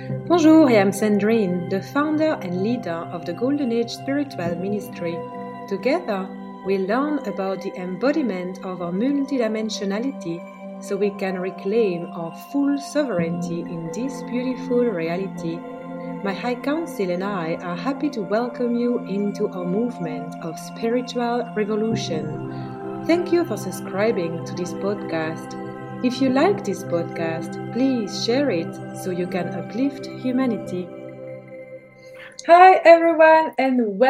Bonjour, I am Sandrine, the founder and leader of the Golden Age Spiritual Ministry. Together, we learn about the embodiment of our multidimensionality so we can reclaim our full sovereignty in this beautiful reality. My High Council and I are happy to welcome you into our movement of spiritual revolution. Thank you for subscribing to this podcast. If you like this podcast, please share it so you can uplift humanity. Hi everyone and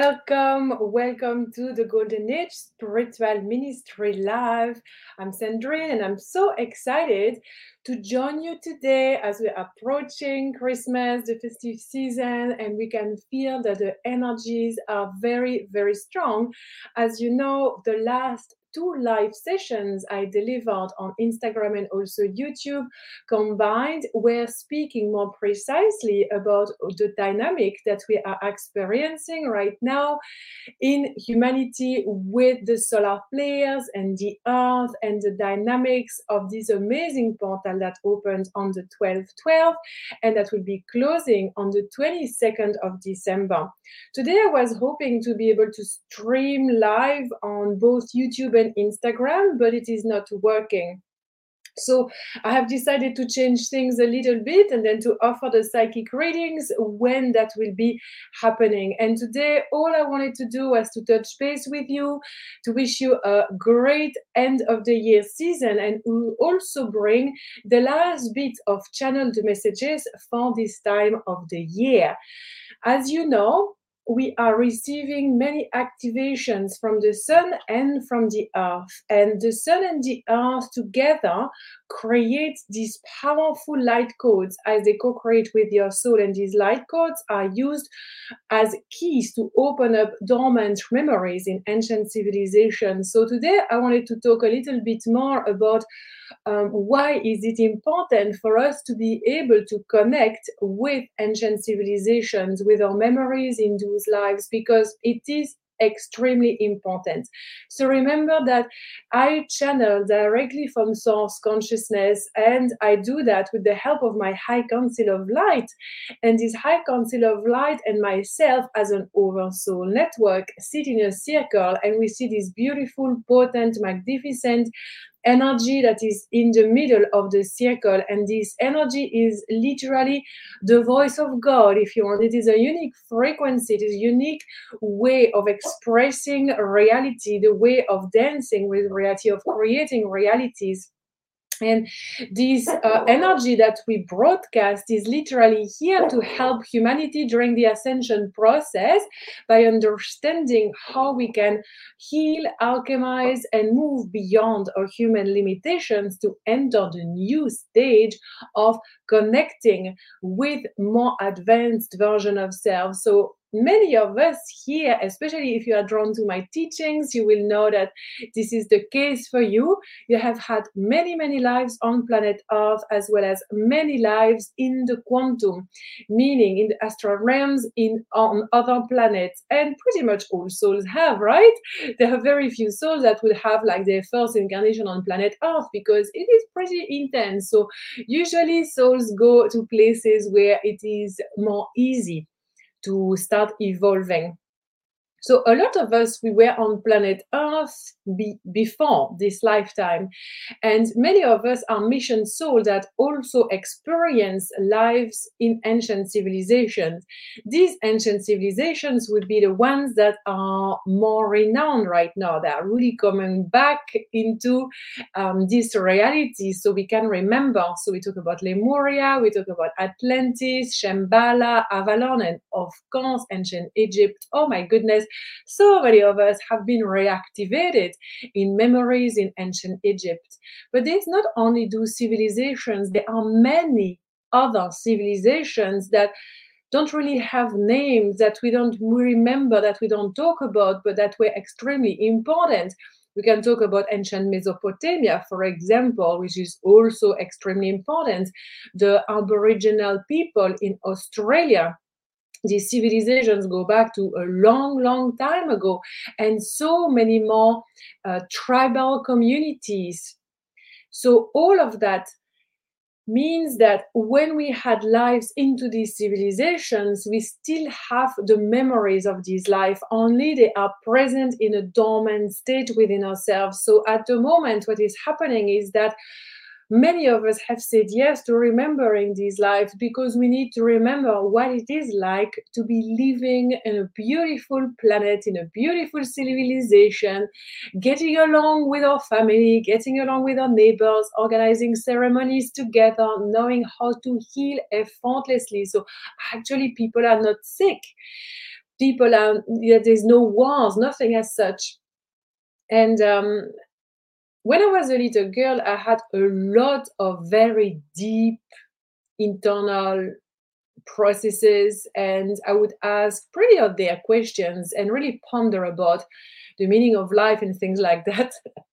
welcome to the Golden Age Spiritual Ministry Live. I'm Sandrine and I'm so excited to join you today as we're approaching Christmas, the festive season, and we can feel that the energies are very, very strong. As you know, the last 2 live sessions I delivered on Instagram and also YouTube combined, we're speaking more precisely about the dynamic that we are experiencing right now in humanity with the solar flares and the earth and the dynamics of this amazing portal that opens on the 12/12 and that will be closing on the 22nd of December. Today I was hoping to be able to stream live on both YouTube and Instagram, but it is not working. So I have decided to change things a little bit and then to offer the psychic readings when that will be happening. And today, all I wanted to do was to touch base with you, to wish you a great end of the year season, and also bring the last bit of channeled messages for this time of the year. As you know, we are receiving many activations from the sun and from the earth. And the sun and the earth together create these powerful light codes as they co-create with your soul. And these light codes are used as keys to open up dormant memories in ancient civilizations. So today I wanted to talk a little bit more about why is it important for us to be able to connect with ancient civilizations, with our memories in those lives, because it is extremely important. So remember that I channel directly from source consciousness, and I do that with the help of my High Council of Light. And this High Council of Light and myself as an oversoul network sit in a circle, and we see this beautiful, potent, magnificent energy that is in the middle of the circle. And this energy is literally the voice of God, if you want. It is a unique frequency, it is a unique way of expressing reality, the way of dancing with reality, of creating realities. And this energy that we broadcast is literally here to help humanity during the ascension process by understanding how we can heal, alchemize, and move beyond our human limitations to enter the new stage of connecting with more advanced version of self. So many of us here, especially if you are drawn to my teachings, you will know that this is the case for you. You have had many, many lives on planet Earth, as well as many lives in the quantum, meaning in the astral realms, on other planets, and pretty much all souls have, right? There are very few souls that will have like their first incarnation on planet Earth because it is pretty intense. So usually souls go to places where it is more easy to start evolving. So a lot of us, we were on planet Earth before this lifetime. And many of us are mission souls that also experience lives in ancient civilizations. These ancient civilizations would be the ones that are more renowned right now. They are really coming back into this reality so we can remember. So we talk about Lemuria, we talk about Atlantis, Shambhala, Avalon, and of course, ancient Egypt. Oh my goodness. So many of us have been reactivated in memories in ancient Egypt. But there's not only those civilizations, there are many other civilizations that don't really have names, that we don't remember, that we don't talk about, but that were extremely important. We can talk about ancient Mesopotamia, for example, which is also extremely important. The Aboriginal people in Australia. These civilizations go back to a long, long time ago, and so many more tribal communities. So all of that means that when we had lives into these civilizations, we still have the memories of these life, only they are present in a dormant state within ourselves. So at the moment, what is happening is that many of us have said yes to remembering these lives because we need to remember what it is like to be living in a beautiful planet, in a beautiful civilization, getting along with our family, getting along with our neighbors, organizing ceremonies together, knowing how to heal effortlessly. So actually, people are not sick. There's no wars, nothing as such. And when I was a little girl, I had a lot of very deep internal processes, and I would ask pretty out there questions and really ponder about the meaning of life and things like that.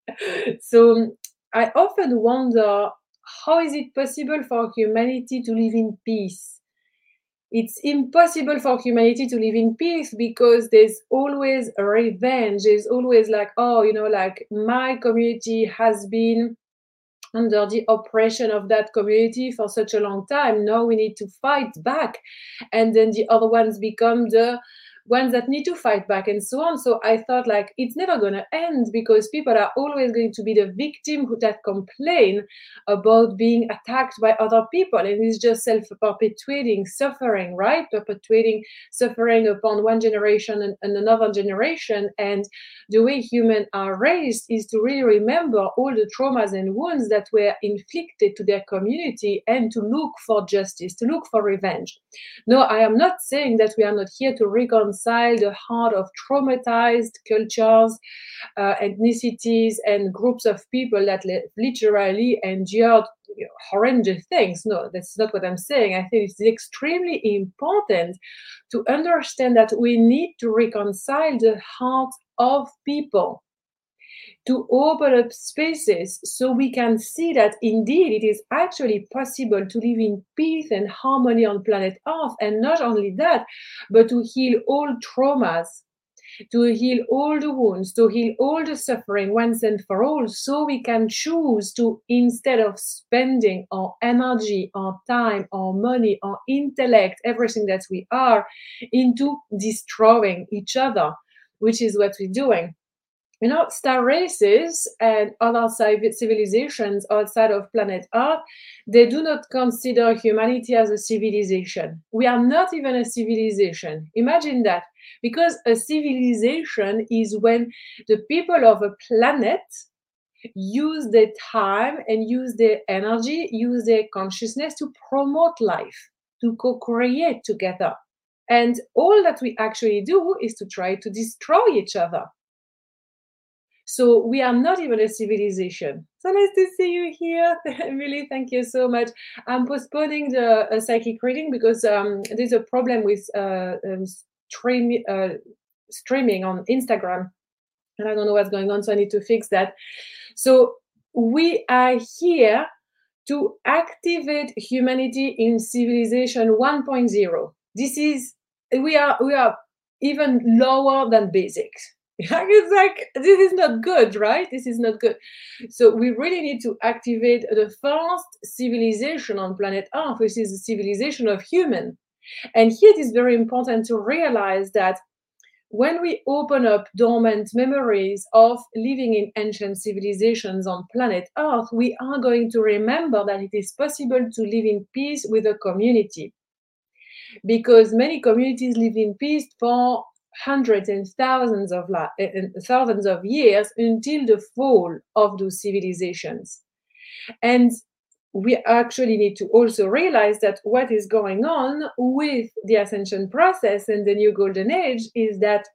So I often wonder, how is it possible for humanity to live in peace? It's impossible for humanity to live in peace because there's always a revenge. There's always like, oh, like my community has been under the oppression of that community for such a long time. Now we need to fight back. And then the other ones become the ones that need to fight back and so on. So I thought like it's never going to end because people are always going to be the victim that complain about being attacked by other people. And it's just self-perpetuating suffering, right? Perpetuating suffering upon one generation and another generation. And the way humans are raised is to really remember all the traumas and wounds that were inflicted to their community and to look for justice, to look for revenge. No, I am not saying that we are not here to reconcile the heart of traumatized cultures, ethnicities, and groups of people that literally endured horrendous things. No, that's not what I'm saying. I think it's extremely important to understand that we need to reconcile the heart of people, to open up spaces so we can see that indeed it is actually possible to live in peace and harmony on planet Earth. And not only that, but to heal all traumas, to heal all the wounds, to heal all the suffering once and for all, so we can choose to, instead of spending our energy, our time, our money, our intellect, everything that we are, into destroying each other, which is what we're doing. Star races and other civilizations outside of planet Earth, they do not consider humanity as a civilization. We are not even a civilization. Imagine that. Because a civilization is when the people of a planet use their time and use their energy, use their consciousness to promote life, to co-create together. And all that we actually do is to try to destroy each other. So we are not even a civilization. So nice to see you here. Really, thank you so much. I'm postponing the psychic reading because there's a problem with streaming on Instagram. And I don't know what's going on, so I need to fix that. So we are here to activate humanity in civilization 1.0. We are even lower than basics. It's like, this is not good, right? This is not good. So we really need to activate the first civilization on planet Earth, which is the civilization of human. And here it is very important to realize that when we open up dormant memories of living in ancient civilizations on planet Earth, we are going to remember that it is possible to live in peace with a community. Because many communities live in peace for hundreds and thousands of years until the fall of those civilizations. And we actually need to also realize that what is going on with the ascension process and the new golden age is that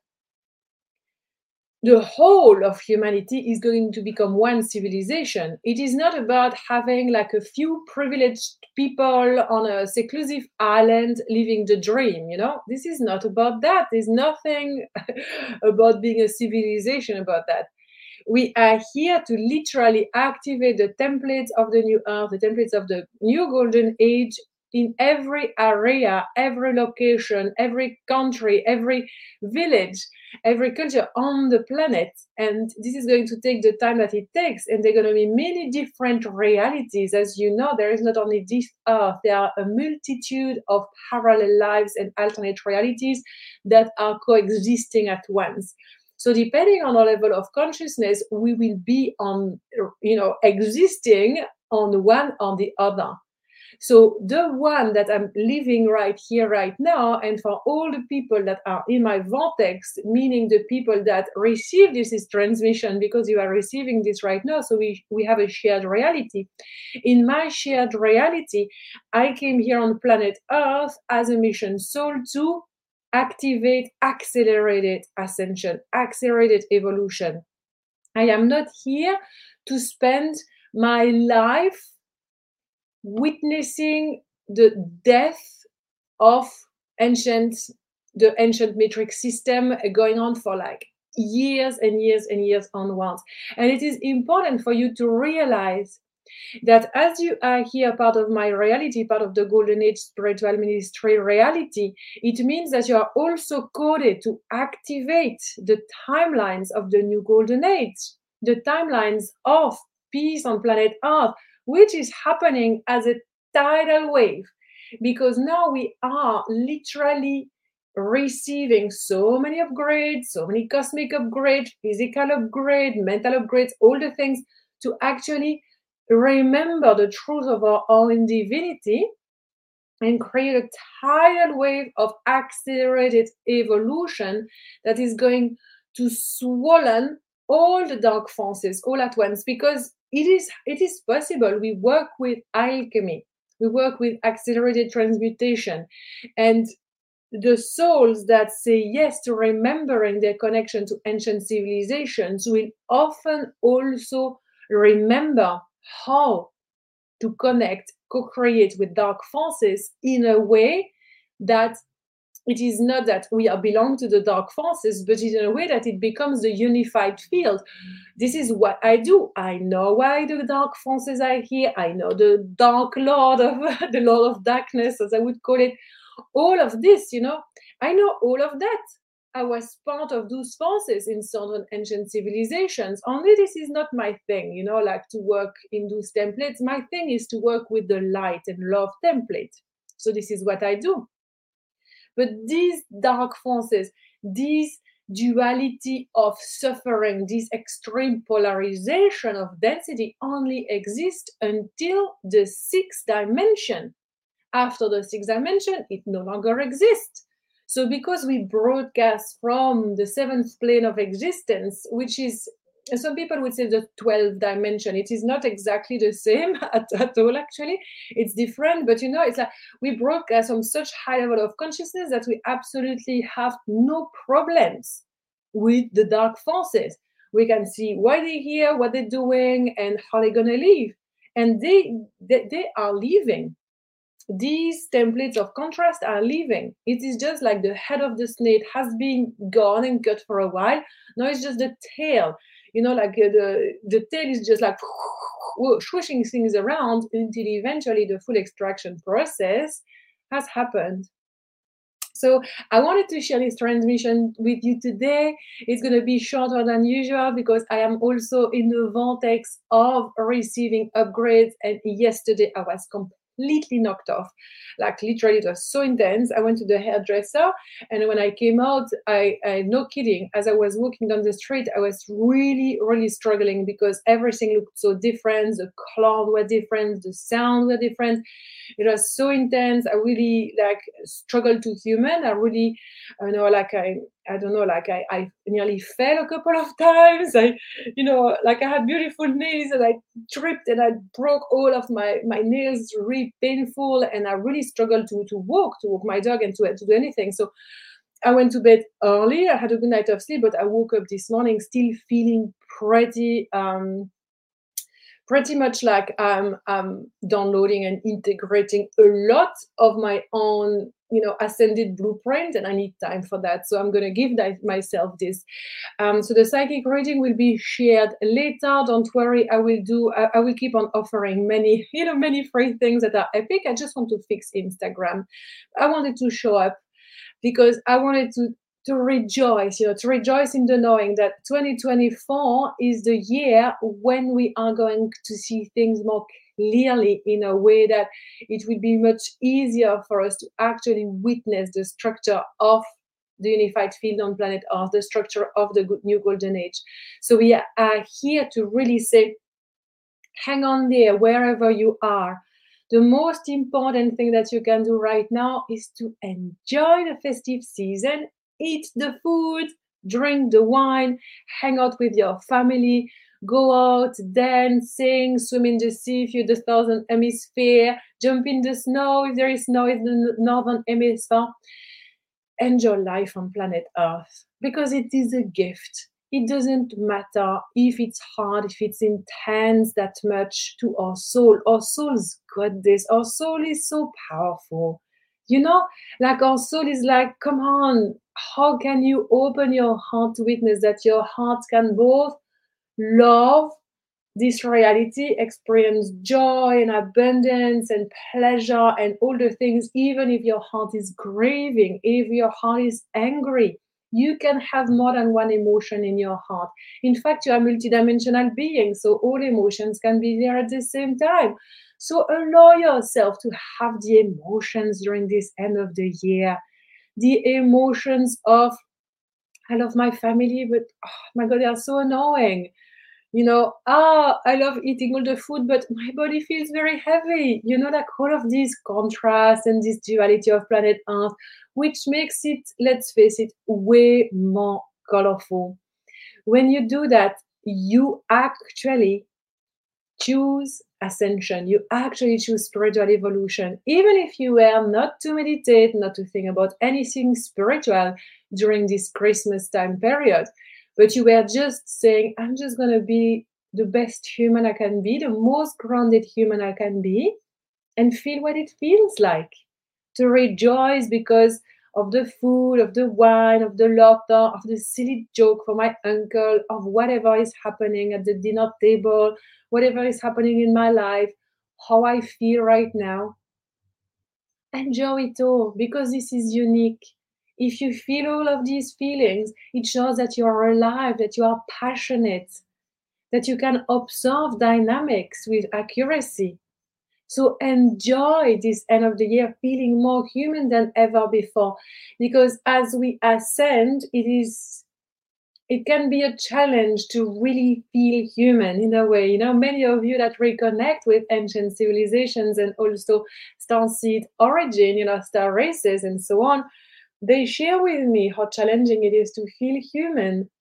the whole of humanity is going to become one civilization. It is not about having like a few privileged people on a seclusive island living the dream, This is not about that. There's nothing about being a civilization about that. We are here to literally activate the templates of the new earth, the templates of the new golden age in every area, every location, every country, every village. agriculture on the planet. And this is going to take the time that it takes. And there are going to be many different realities. As you know, there is not only this earth, there are a multitude of parallel lives and alternate realities that are coexisting at once. So depending on our level of consciousness, we will be on, existing on one or the other. So the one that I'm living right here, right now, and for all the people that are in my vortex, meaning the people that receive this transmission, because you are receiving this right now, so we have a shared reality. In my shared reality, I came here on planet Earth as a mission soul to activate accelerated ascension, accelerated evolution. I am not here to spend my life witnessing the death of the ancient metric system going on for like years and years and years onwards. And it is important for you to realize that as you are here part of my reality, part of the Golden Age Spiritual Ministry reality, it means that you are also coded to activate the timelines of the new Golden Age, the timelines of peace on planet Earth, which is happening as a tidal wave, because now we are literally receiving so many upgrades, so many cosmic upgrades, physical upgrade, mental upgrades, all the things to actually remember the truth of our own divinity and create a tidal wave of accelerated evolution that is going to swallow all the dark forces all at once, because it is possible. We work with alchemy, we work with accelerated transmutation, and the souls that say yes to remembering their connection to ancient civilizations will often also remember how to connect, co-create with dark forces in a way that it is not that we are belong to the dark forces, but in a way that it becomes the unified field. This is what I do. I know why the dark forces are here. I know the dark lord of the Lord of Darkness, as I would call it. All of this, I know all of that. I was part of those forces in certain ancient civilizations. Only this is not my thing, like to work in those templates. My thing is to work with the light and love template. So this is what I do. But these dark forces, this duality of suffering, this extreme polarization of density only exist until the sixth dimension. After the sixth dimension, it no longer exists. So because we broadcast from the seventh plane of existence, which is, some people would say the 12th dimension, it is not exactly the same at all, actually. It's different, but it's like we broadcast from such high level of consciousness that we absolutely have no problems with the dark forces. We can see why they're here, what they're doing, and how they're going to leave. And they are leaving. These templates of contrast are leaving. It is just like the head of the snake has been gone and cut for a while. Now it's just the tail. Like the tail is just like swishing things around until eventually the full extraction process has happened. So I wanted to share this transmission with you today. It's going to be shorter than usual because I am also in the vortex of receiving upgrades. And yesterday I was completely knocked off. Like literally, it was so intense. I went to the hairdresser, and when I came out, I no kidding, as I was walking down the street, I was really, really struggling because everything looked so different. The colors were different, the sounds were different. It was so intense. I really struggled to human. I really, I don't know, I nearly fell a couple of times. I had beautiful nails and I tripped and I broke all of my nails, really painful. And I really struggled to walk my dog and to do anything. So I went to bed early. I had a good night of sleep, but I woke up this morning still feeling pretty much like I'm downloading and integrating a lot of my own, ascended blueprint, and I need time for that. So I'm going to give myself this. So the psychic reading will be shared later. Don't worry. I will keep on offering many free things that are epic. I just want to fix Instagram. I wanted to show up because I wanted to to rejoice, to rejoice in the knowing that 2024 is the year when we are going to see things more clearly, in a way that it will be much easier for us to actually witness the structure of the unified field on planet Earth, the structure of the new golden age. So we are here to really say, hang on there wherever you are. The most important thing that you can do right now is to enjoy the festive season, eat the food, drink the wine, hang out with your family, go out, dance, sing, swim in the sea if you're the southern hemisphere, jump in the snow if there is snow in the northern hemisphere. Enjoy life on planet Earth because it is a gift. It doesn't matter if it's hard, if it's intense that much to our soul. Our soul's got this. Our soul is so powerful. Like our soul is like, come on, how can you open your heart to witness that your heart can both love this reality, experience joy and abundance and pleasure and all the things, even if your heart is grieving, if your heart is angry. You can have more than one emotion in your heart. In fact, you are a multidimensional being, so all emotions can be there at the same time. So allow yourself to have the emotions during this end of the year. The emotions of, I love my family, but oh my God, they are so annoying. I love eating all the food, but my body feels very heavy. Like all of these contrasts and this duality of planet Earth, which makes it, let's face it, way more colorful. When you do that, you actually choose ascension. You actually choose spiritual evolution. Even if you were not to meditate, not to think about anything spiritual during this Christmas time period, but you were just saying, I'm just going to be the best human I can be, the most grounded human I can be, and feel what it feels like to rejoice because of the food, of the wine, of the laughter, of the silly joke for my uncle, of whatever is happening at the dinner table, whatever is happening in my life, how I feel right now. Enjoy it all because this is unique. If you feel all of these feelings, it shows that you are alive, that you are passionate, that you can observe dynamics with accuracy. So enjoy this end of the year feeling more human than ever before. Because as we ascend, it can be a challenge to really feel human in a way. Many of you that reconnect with ancient civilizations and also starseed origin, star races and so on, they share with me how challenging it is to feel human.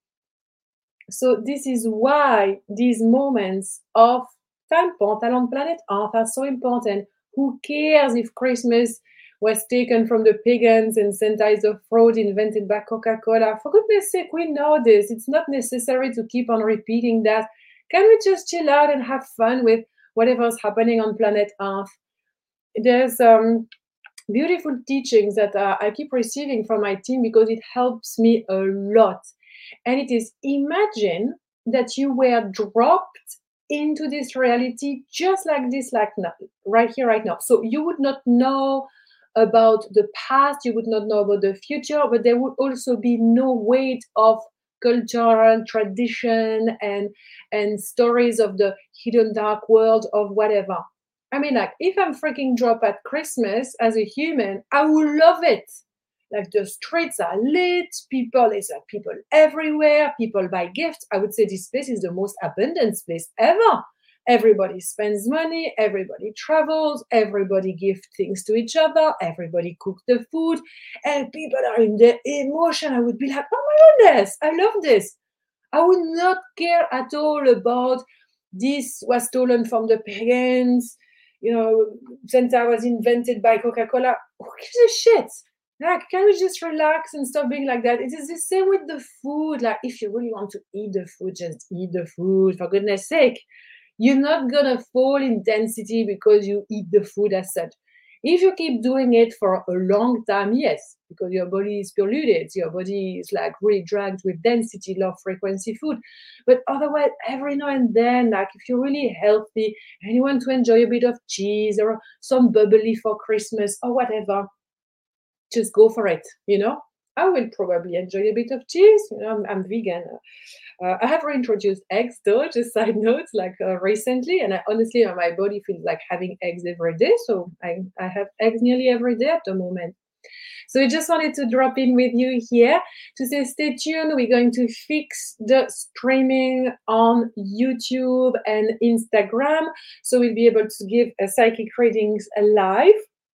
So this is why these moments of time portal on planet Earth are so important. Who cares if Christmas was taken from the pagans and Santa is a fraud invented by Coca-Cola? For goodness sake, we know this. It's not necessary to keep on repeating that. Can we just chill out and have fun with whatever's happening on planet Earth? There's beautiful teachings that I keep receiving from my team because it helps me a lot. And it is, imagine that you were dropped into this reality just like this, like now, right here, right now. So you would not know about the past, you would not know about the future, but there would also be no weight of cultural tradition and stories of the hidden dark world of whatever. I mean, like, if I'm freaking drop at Christmas as a human, I will love it. Like, the streets are lit, there's like people everywhere, people buy gifts. I would say this place is the most abundant place ever. Everybody spends money, everybody travels, everybody gives things to each other, everybody cooks the food, and people are in their emotion. I would be like, oh my goodness, I love this. I would not care at all about this was stolen from the pagans, Santa was invented by Coca-Cola. Who gives a shit? Like, can we just relax and stop being like that? It is the same with the food. Like, if you really want to eat the food, just eat the food, for goodness sake. You're not gonna fall in density because you eat the food as such. If you keep doing it for a long time, yes, because your body is polluted, your body is like really dragged with density, low frequency food. But otherwise, every now and then, like if you're really healthy and you want to enjoy a bit of cheese or some bubbly for Christmas or whatever, just go for it, I will probably enjoy a bit of cheese. I'm vegan. I have reintroduced eggs though, just side notes, like recently, and honestly, my body feels like having eggs every day. So I have eggs nearly every day at the moment. So I just wanted to drop in with you here to say stay tuned. We're going to fix the streaming on YouTube and Instagram. So we'll be able to give a psychic readings live.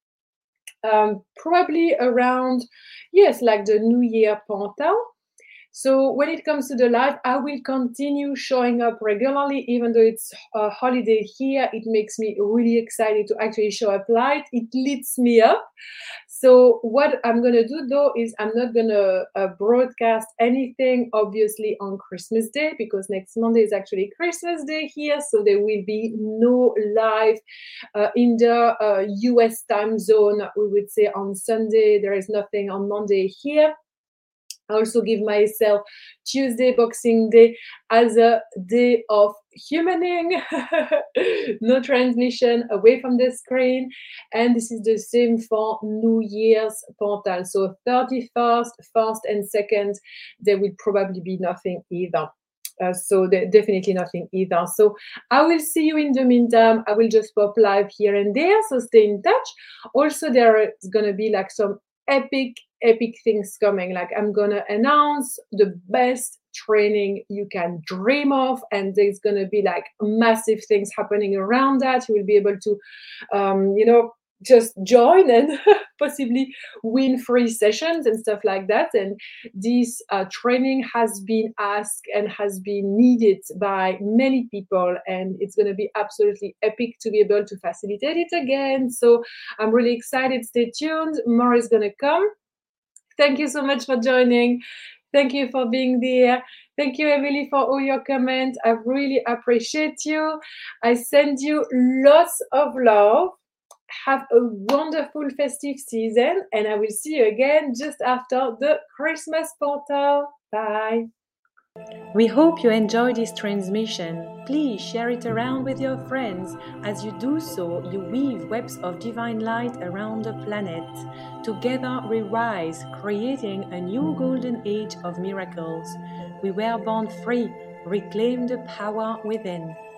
Probably around, yes, like the New Year portal. So when it comes to the live, I will continue showing up regularly, even though it's a holiday here. It makes me really excited to actually show up live. It lifts me up. So what I'm going to do though is I'm not going to broadcast anything obviously on Christmas Day, because next Monday is actually Christmas Day here. So there will be no live in the US time zone. We would say on Sunday, there is nothing on Monday here. I also give myself Tuesday, Boxing Day, as a day of humaning, no transmission, away from the screen. And this is the same for New Year's portal. So 31st, 1st, and 2nd, there will probably be nothing either. So definitely nothing either. So I will see you in the meantime. I will just pop live here and there. So stay in touch. Also, there is going to be like some epic things coming. Like I'm gonna announce the best training you can dream of, and there's gonna be like massive things happening around that. You will be able to just join and possibly win free sessions and stuff like that. And this training has been asked and has been needed by many people, and it's going to be absolutely epic to be able to facilitate it again. So I'm really excited. Stay tuned. More is going to come. Thank you so much for joining. Thank you for being there. Thank you, Emily, for all your comments. I really appreciate you. I send you lots of love. Have a wonderful festive season, and I will see you again just after the Christmas portal. Bye. We hope you enjoyed this transmission. Please share it around with your friends. As you do so, you weave webs of divine light around the planet. Together we rise, creating a new golden age of miracles. We were born free. Reclaim the power within.